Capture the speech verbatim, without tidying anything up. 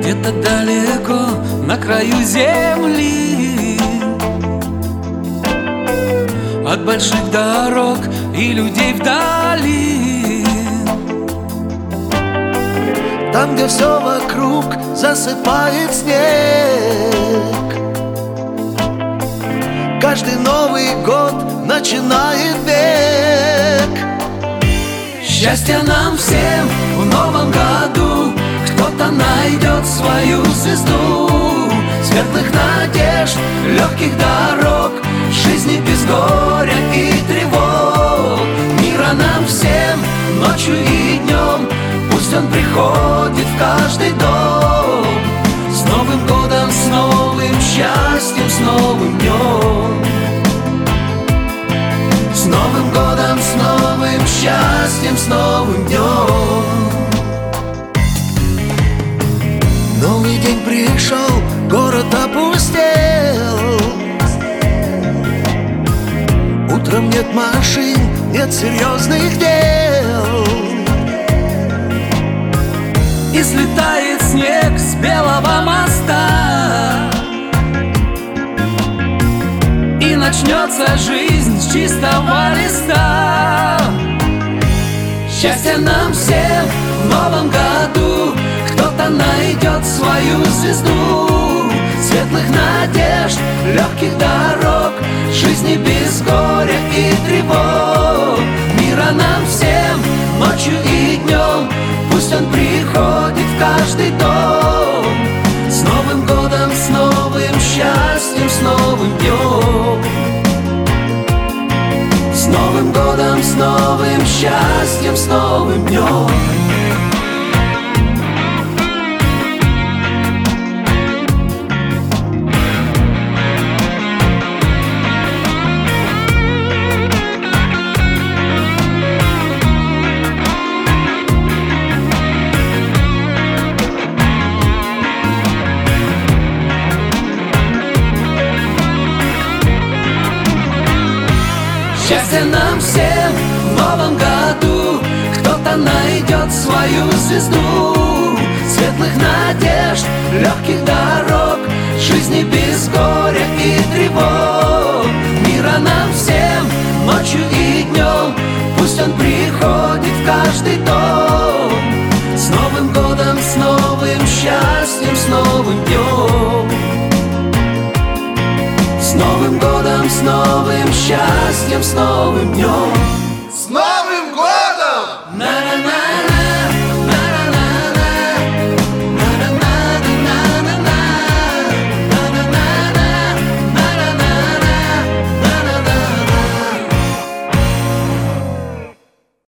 Где-то далеко на краю земли, от больших дорог и людей вдали, там, где все вокруг засыпает снег, каждый Новый год начинает век. Счастья нам всем в новом году, кто-то найдет свою звезду, светлых надежд, легких дорог, жизни без горя и тревог. Мира нам всем ночью и днем, пусть он приходит в каждый дом. С Новым годом, с новым счастьем, с новым днем. С Новым годом, с новым счастьем, с новым днем. Новый день пришел, город опустел. Утром нет машин, нет серьезных дел. И слетает снег с белого моста, и начнется жизнь с чистого листа. Счастья нам всем в новом году, кто-то найдет свою звезду, светлых надежд, легких дорог, жизни без горя и тревог. Мира нам всем ночью и днем, пусть он приходит в каждый дом. С Новым годом, с новым счастьем, с новым днем. С Новым годом, с новым счастьем, с новым днем. Счастья нам всем в новом году, кто-то найдет свою звезду, светлых надежд, легких дорог, жизни без горя и тревог. Мира нам всем ночью и днем, пусть он приходит в каждый дом. С Новым годом, с новым счастьем, с новым днем. С Новым годом, с новым счастьем, с новым днем.